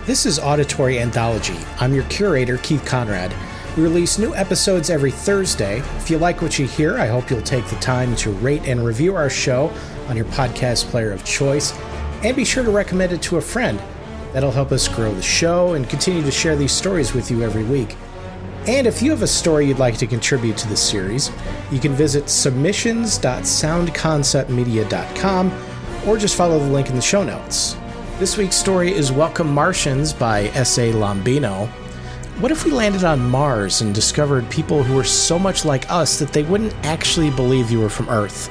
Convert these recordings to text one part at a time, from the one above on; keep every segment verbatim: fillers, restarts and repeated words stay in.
This is Auditory Anthology. I'm your curator, Keith Conrad. We release new episodes every Thursday. If you like what you hear, I hope you'll take the time to rate and review our show on your podcast player of choice, and be sure to recommend it to a friend. That'll help us grow the show and continue to share these stories with you every week. And if you have a story you'd like to contribute to the series, you can visit submissions dot sound concept media dot com or just follow the link in the show notes. This week's story is Welcome Martians by S A Lombino. What if we landed on Mars and discovered people who were so much like us that they wouldn't actually believe you were from Earth?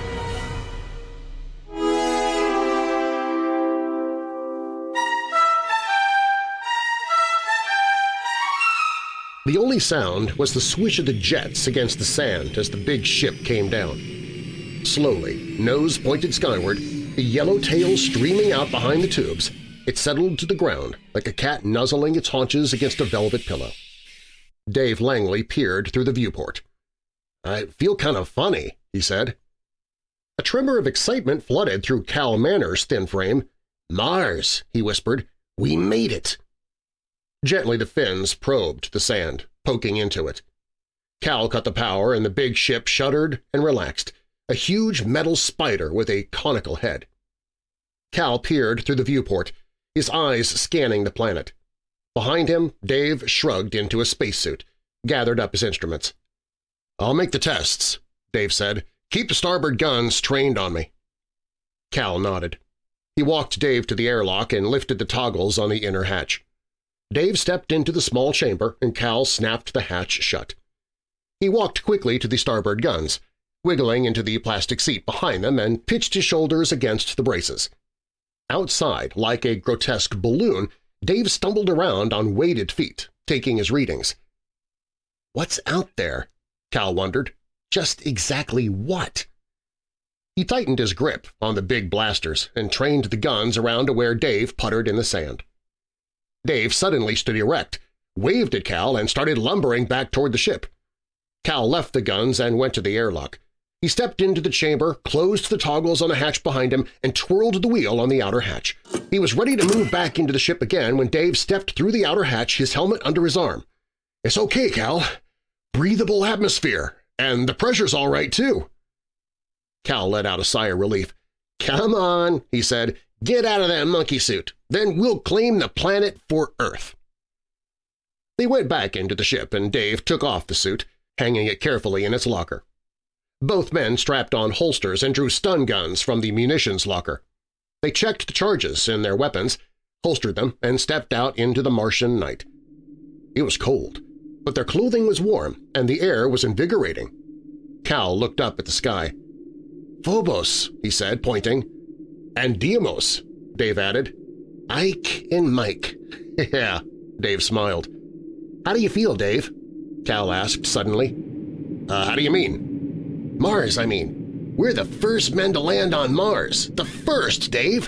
The only sound was the swish of the jets against the sand as the big ship came down. Slowly, nose pointed skyward, the yellow tail streaming out behind the tubes, it settled to the ground like a cat nuzzling its haunches against a velvet pillow. Dave Langley peered through the viewport. "I feel kind of funny," he said. A tremor of excitement flooded through Cal Manner's thin frame. "Mars," he whispered. "We made it!" Gently the fins probed the sand, poking into it. Cal cut the power and the big ship shuddered and relaxed, a huge metal spider with a conical head. Cal peered through the viewport, his eyes scanning the planet. Behind him, Dave shrugged into a spacesuit, gathered up his instruments. "I'll make the tests," Dave said. "Keep the starboard guns trained on me." Cal nodded. He walked Dave to the airlock and lifted the toggles on the inner hatch. Dave stepped into the small chamber and Cal snapped the hatch shut. He walked quickly to the starboard guns, wiggling into the plastic seat behind them, and pitched his shoulders against the braces. Outside, like a grotesque balloon, Dave stumbled around on weighted feet, taking his readings. "What's out there?" Cal wondered. "Just exactly what?" He tightened his grip on the big blasters and trained the guns around to where Dave puttered in the sand. Dave suddenly stood erect, waved at Cal, and started lumbering back toward the ship. Cal left the guns and went to the airlock. He stepped into the chamber, closed the toggles on the hatch behind him, and twirled the wheel on the outer hatch. He was ready to move back into the ship again when Dave stepped through the outer hatch, his helmet under his arm. "It's okay, Cal. Breathable atmosphere, and the pressure's all right, too." Cal let out a sigh of relief. "Come on," he said. "Get out of that monkey suit. Then we'll claim the planet for Earth." They went back into the ship, and Dave took off the suit, hanging it carefully in its locker. Both men strapped on holsters and drew stun guns from the munitions locker. They checked the charges in their weapons, holstered them, and stepped out into the Martian night. It was cold, but their clothing was warm and the air was invigorating. Cal looked up at the sky. "Phobos," he said, pointing. "And Deimos," Dave added. "Ike and Mike." "Yeah," Dave smiled. "How do you feel, Dave?" Cal asked suddenly. Uh, how do you mean?" "Mars, I mean. We're the first men to land on Mars. The first, Dave!"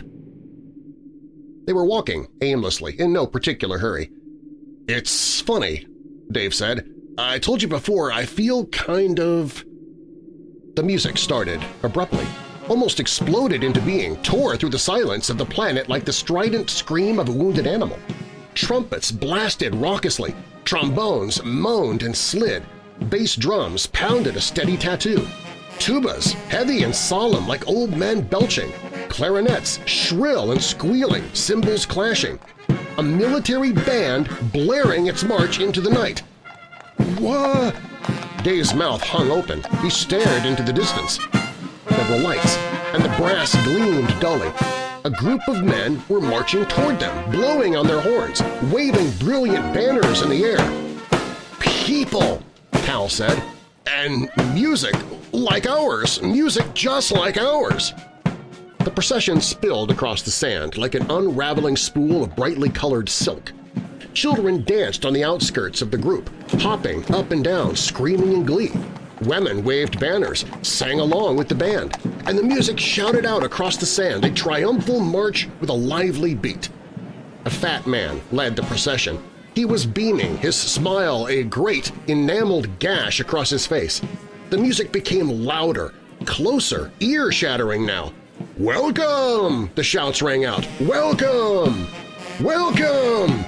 They were walking aimlessly, in no particular hurry. "It's funny," Dave said. "I told you before, I feel kind of—" The music started abruptly, almost exploded into being, tore through the silence of the planet like the strident scream of a wounded animal. Trumpets blasted raucously, trombones moaned and slid, bass drums pounded a steady tattoo, tubas heavy and solemn like old men belching, clarinets shrill and squealing, cymbals clashing, a military band blaring its march into the night. "What?" Dave's mouth hung open. He stared into the distance. There were lights, and the brass gleamed dully. A group of men were marching toward them, blowing on their horns, waving brilliant banners in the air. "People!" Cal said. "And music like ours, music just like ours." The procession spilled across the sand like an unraveling spool of brightly colored silk. Children danced on the outskirts of the group, hopping up and down, screaming in glee. Women waved banners, sang along with the band, and the music shouted out across the sand, a triumphal march with a lively beat. A fat man led the procession. He was beaming, his smile a great, enameled gash across his face. The music became louder, closer, ear-shattering now. "Welcome!" the shouts rang out. "Welcome!" Welcome!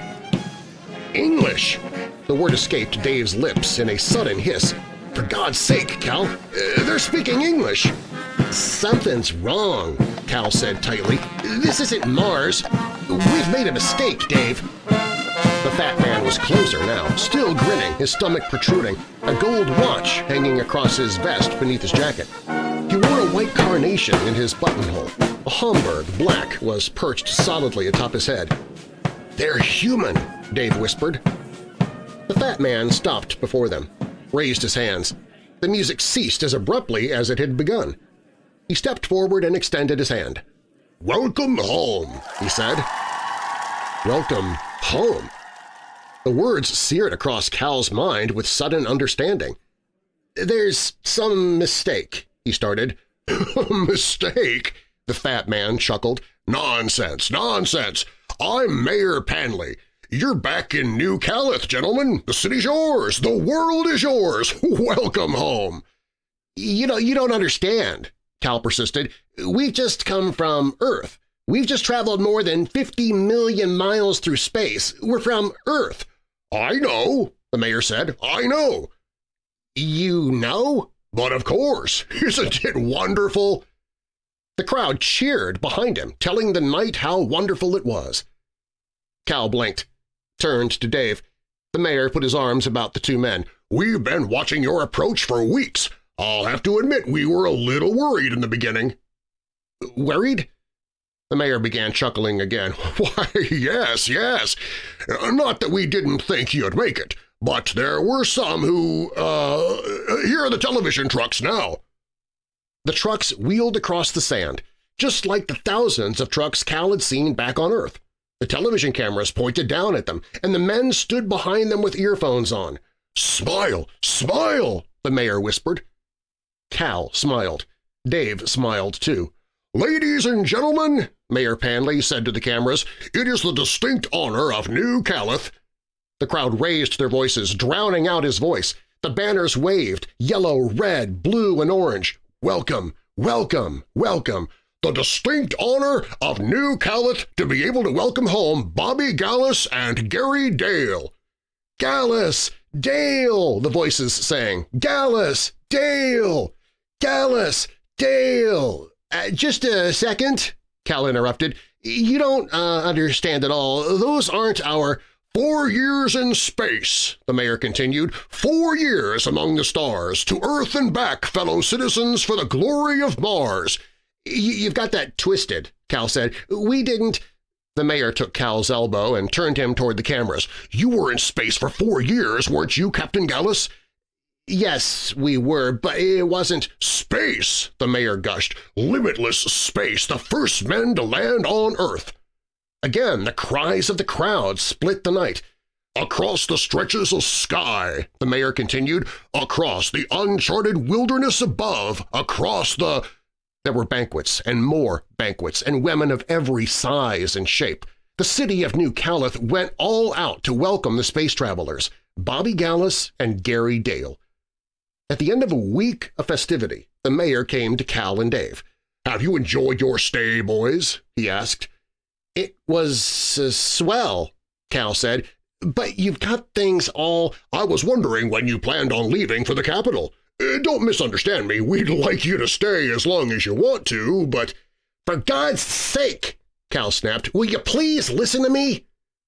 English! The word escaped Dave's lips in a sudden hiss. For God's sake, Cal, uh, they're speaking English! Something's wrong, Cal said tightly. This isn't Mars. We've made a mistake, Dave. The fat man was closer now, still grinning, his stomach protruding, a gold watch hanging across his vest beneath his jacket. He wore a white carnation in his buttonhole. A Homburg black was perched solidly atop his head. "They're human," Dave whispered. The fat man stopped before them, raised his hands. The music ceased as abruptly as it had begun. He stepped forward and extended his hand. "Welcome home," he said. Welcome home? The words seared across Cal's mind with sudden understanding. "There's some mistake," he started. "Mistake?" The fat man chuckled. "Nonsense, nonsense! I'm Mayor Panley. You're back in New Calith, gentlemen. The city's yours. The world is yours. Welcome home." "You know, you don't understand," Cal persisted. "We've just come from Earth. We've just traveled more than fifty million miles through space. We're from Earth." "I know," the mayor said. "I know." "You know?" "But of course. Isn't it wonderful?" The crowd cheered behind him, telling the night how wonderful it was. Cal blinked, turned to Dave. The mayor put his arms about the two men. "We've been watching your approach for weeks. I'll have to admit we were a little worried in the beginning." "Worried?" The mayor began chuckling again. "Why, yes, yes. Not that we didn't think you'd make it, but there were some who, uh, here are the television trucks now." The trucks wheeled across the sand, just like the thousands of trucks Cal had seen back on Earth. The television cameras pointed down at them, and the men stood behind them with earphones on. "Smile, smile," the mayor whispered. Cal smiled. Dave smiled too. "Ladies and gentlemen," Mayor Panley said to the cameras, "it is the distinct honor of New Calith." The crowd raised their voices, drowning out his voice. The banners waved, yellow, red, blue, and orange. "Welcome, welcome, welcome. The distinct honor of New Calith to be able to welcome home Bobby Gallus and Gary Dale." "Gallus! Dale!" the voices sang. "Gallus! Dale! Gallus! Dale!" Uh, just a second, Cal interrupted. "You don't uh, understand at all. Those aren't our—" "Four years in space," the mayor continued. "Four years among the stars, to Earth and back, fellow citizens, for the glory of Mars." "You've got that twisted," Cal said. "We didn't—" The mayor took Cal's elbow and turned him toward the cameras. "You were in space for four years, weren't you, Captain Gallus?" "Yes, we were, but it wasn't—" "Space!" the mayor gushed. "Limitless space, the first men to land on Earth." Again, the cries of the crowd split the night. "Across the stretches of sky," the mayor continued, "across the uncharted wilderness above, across the—" There were banquets and more banquets and women of every size and shape. The city of New Calith went all out to welcome the space travelers, Bobby Gallus and Gary Dale. At the end of a week of festivity, the mayor came to Cal and Dave. "Have you enjoyed your stay, boys?" he asked. "It was uh, swell," Cal said, "but you've got things all—" "I was wondering when you planned on leaving for the capital. Uh, don't misunderstand me, we'd like you to stay as long as you want to, but—" "For God's sake," Cal snapped, "will you please listen to me?"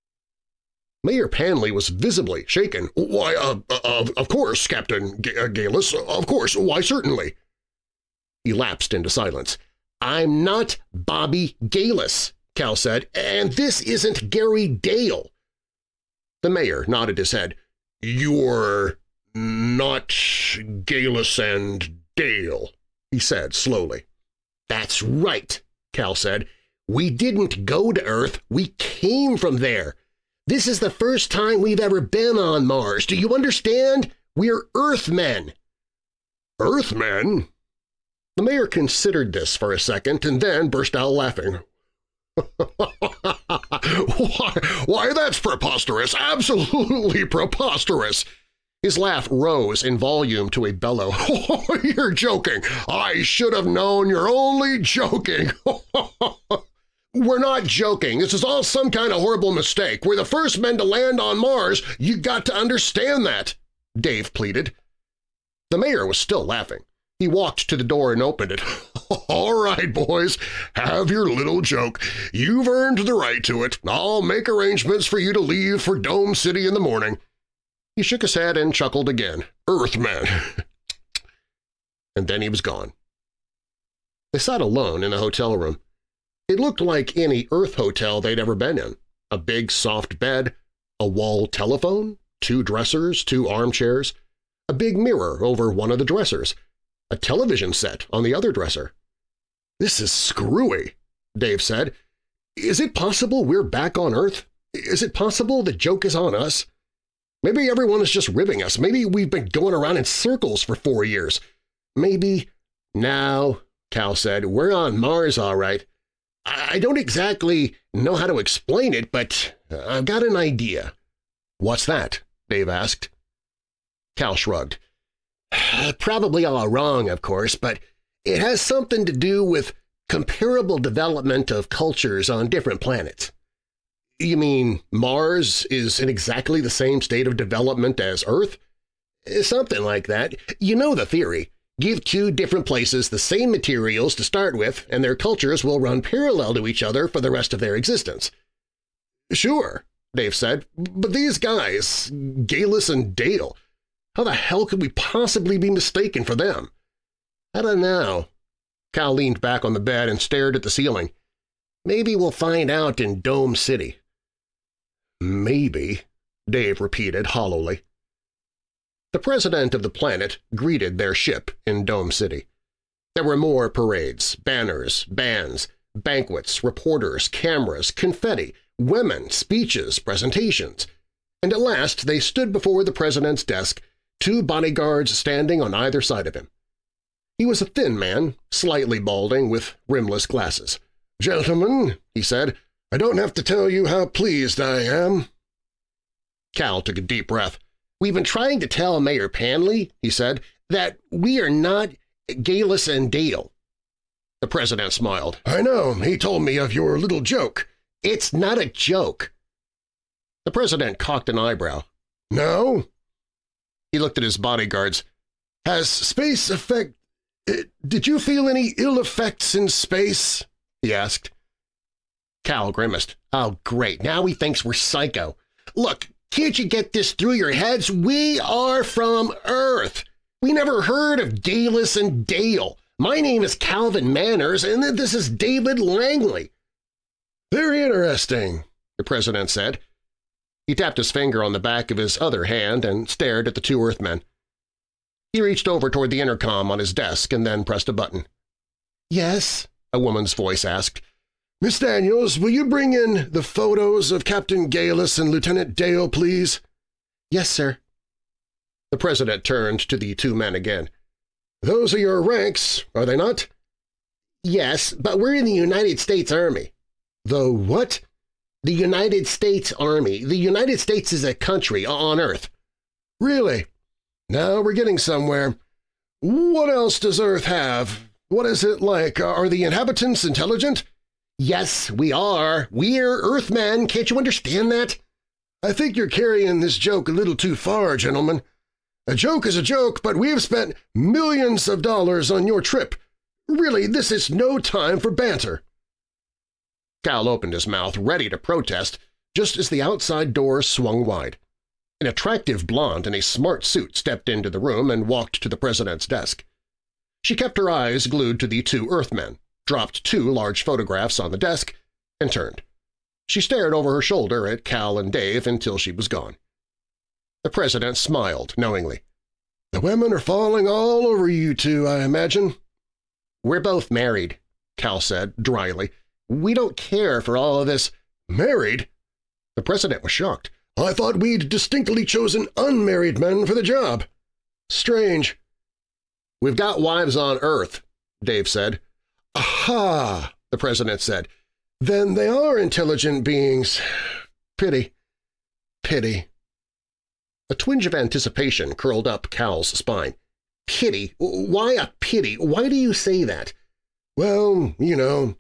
Mayor Panley was visibly shaken. "Why, uh, uh, of course, Captain G- uh, Gallus, of course, why certainly." He lapsed into silence. "I'm not Bobby Gallus," Cal said, "and this isn't Gary Dale." The mayor nodded his head. "You're not Gallus and Dale," he said slowly. "That's right," Cal said. "We didn't go to Earth, we came from there. This is the first time we've ever been on Mars. Do you understand? We're Earthmen." "Earthmen?" The mayor considered this for a second and then burst out laughing. why, why, that's preposterous, absolutely preposterous. His laugh rose in volume to a bellow. "You're joking. I should have known you're only joking. We're not joking. This is all some kind of horrible mistake. We're the first men to land on Mars. You got to understand that, Dave pleaded. The mayor was still laughing. He walked to the door and opened it. All right, boys, have your little joke. You've earned the right to it. I'll make arrangements for you to leave for Dome City in the morning. He shook his head and chuckled again. Earthman. And then he was gone. They sat alone in a hotel room. It looked like any Earth hotel they'd ever been in. A big soft bed, a wall telephone, two dressers, two armchairs, a big mirror over one of the dressers, a television set on the other dresser. This is screwy, Dave said. Is it possible we're back on Earth? Is it possible the joke is on us? Maybe everyone is just ribbing us. Maybe we've been going around in circles for four years. Maybe… No, Cal said, we're on Mars all right. I don't exactly know how to explain it, but I've got an idea. What's that? Dave asked. Cal shrugged. Probably all wrong, of course, but it has something to do with comparable development of cultures on different planets. You mean Mars is in exactly the same state of development as Earth? Something like that. You know the theory. Give two different places the same materials to start with, and their cultures will run parallel to each other for the rest of their existence. Sure, Dave said, but these guys, Galis and Dale, how the hell could we possibly be mistaken for them? I don't know. Cal leaned back on the bed and stared at the ceiling. Maybe we'll find out in Dome City. Maybe, Dave repeated hollowly. The president of the planet greeted their ship in Dome City. There were more parades, banners, bands, banquets, reporters, cameras, confetti, women, speeches, presentations. And at last they stood before the president's desk, two bodyguards standing on either side of him. He was a thin man, slightly balding, with rimless glasses. "Gentlemen," he said, "I don't have to tell you how pleased I am." Cal took a deep breath. "We've been trying to tell Mayor Panley," he said, "that we are not Galis and Dale." The president smiled. "I know. He told me of your little joke." "It's not a joke." The president cocked an eyebrow. "No?" He looked at his bodyguards. "Has space affect… Did you feel any ill effects in space?" he asked. Cal grimaced. "Oh, great. Now he thinks we're psycho. Look, can't you get this through your heads? We are from Earth. We never heard of Galis and Dale. My name is Calvin Manners, and this is David Langley." "Very interesting," the president said. He tapped his finger on the back of his other hand and stared at the two Earthmen. He reached over toward the intercom on his desk and then pressed a button. "Yes?" a woman's voice asked. "Miss Daniels, will you bring in the photos of Captain Galis and Lieutenant Dale, please?" "Yes, sir." The president turned to the two men again. "Those are your ranks, are they not?" "Yes, but we're in the United States Army." "The what?" "The United States Army. The United States is a country on Earth." "Really? Now we're getting somewhere. What else does Earth have? What is it like? Are the inhabitants intelligent?" "Yes, we are. We're Earthmen. Can't you understand that?" "I think you're carrying this joke a little too far, gentlemen. A joke is a joke, but we've spent millions of dollars on your trip. Really, this is no time for banter." Cal opened his mouth, ready to protest, just as the outside door swung wide. An attractive blonde in a smart suit stepped into the room and walked to the president's desk. She kept her eyes glued to the two Earthmen, dropped two large photographs on the desk, and turned. She stared over her shoulder at Cal and Dave until she was gone. The president smiled knowingly. "The women are falling all over you two, I imagine." "We're both married," Cal said dryly. "We don't care for all of this." "Married?" The president was shocked. "I thought we'd distinctly chosen unmarried men for the job. Strange." "We've got wives on Earth," Dave said. "Aha!" the president said. "Then they are intelligent beings. Pity. Pity." A twinge of anticipation curled up Cal's spine. "Pity? Why a pity? Why do you say that?" "Well, you know,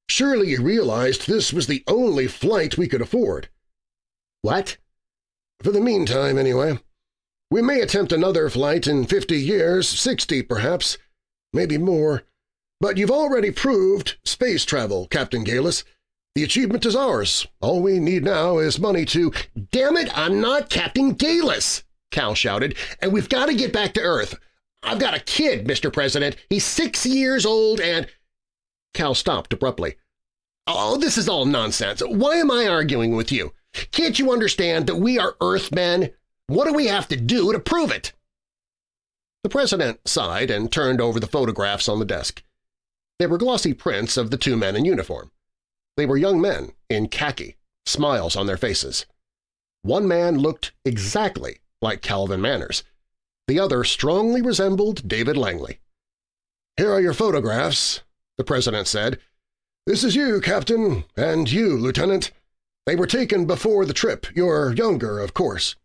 Surely you realized this was the only flight we could afford." "What?" "For the meantime, anyway. We may attempt another flight in fifty years, sixty perhaps, maybe more. But you've already proved space travel, Captain Galis. The achievement is ours. All we need now is money to—" "Damn it, I'm not Captain Galis!" Cal shouted, "and we've got to get back to Earth. I've got a kid, Mister President. He's six years old and—" Cal stopped abruptly. "Oh, this is all nonsense. Why am I arguing with you? Can't you understand that we are Earthmen? What do we have to do to prove it?" The President sighed and turned over the photographs on the desk. They were glossy prints of the two men in uniform. They were young men in khaki, smiles on their faces. One man looked exactly like Calvin Manners. The other strongly resembled David Langley. "Here are your photographs," the President said. "This is you, Captain, and you, Lieutenant. They were taken before the trip. You're younger, of course."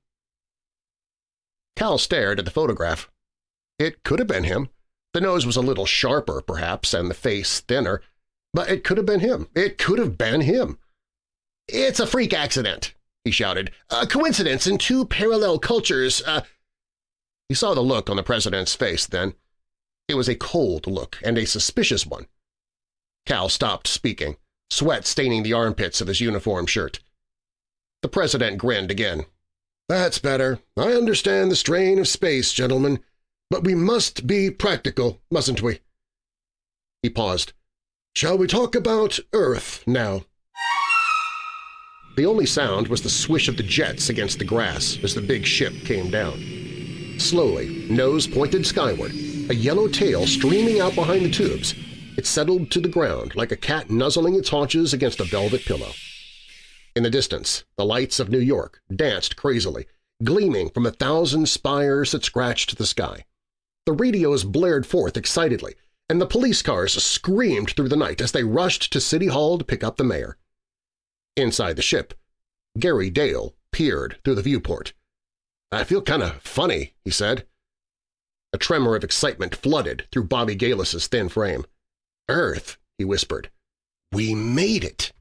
Cal stared at the photograph. It could have been him. The nose was a little sharper, perhaps, and the face thinner. But it could have been him. It could have been him. "It's a freak accident," he shouted. "A coincidence in two parallel cultures. Uh... He saw the look on the President's face then. It was a cold look and a suspicious one. Cal stopped speaking, sweat staining the armpits of his uniform shirt. The President grinned again. "That's better. I understand the strain of space, gentlemen, but we must be practical, mustn't we?" He paused. "Shall we talk about Earth now?" The only sound was the swish of the jets against the grass as the big ship came down. Slowly, nose pointed skyward, a yellow tail streaming out behind the tubes, it settled to the ground like a cat nuzzling its haunches against a velvet pillow. In the distance, the lights of New York danced crazily, gleaming from a thousand spires that scratched the sky. The radios blared forth excitedly, and the police cars screamed through the night as they rushed to City Hall to pick up the mayor. Inside the ship, Gary Dale peered through the viewport. "I feel kind of funny," he said. A tremor of excitement flooded through Bobby Galis's thin frame. "Earth," he whispered. "We made it!"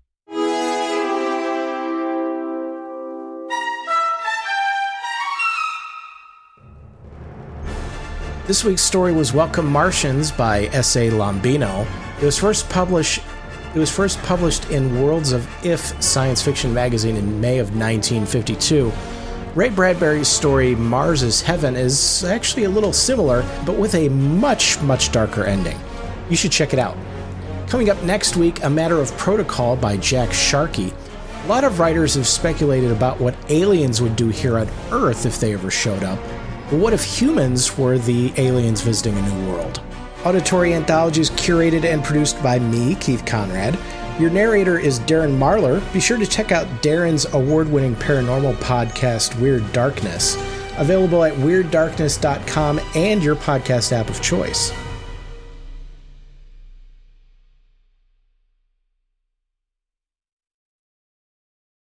This week's story was Welcome Martians by S A Lombino. It was first published It was first published in Worlds of If science fiction magazine in May of nineteen fifty-two. Ray Bradbury's story Mars is Heaven is actually a little similar, but with a much, much darker ending. You should check it out. Coming up next week, A Matter of Protocol by Jack Sharkey. A lot of writers have speculated about what aliens would do here on Earth if they ever showed up. But what if humans were the aliens visiting a new world? Auditory Anthology is curated and produced by me, Keith Conrad. Your narrator is Darren Marlar. Be sure to check out Darren's award-winning paranormal podcast, Weird Darkness, available at weird darkness dot com and your podcast app of choice.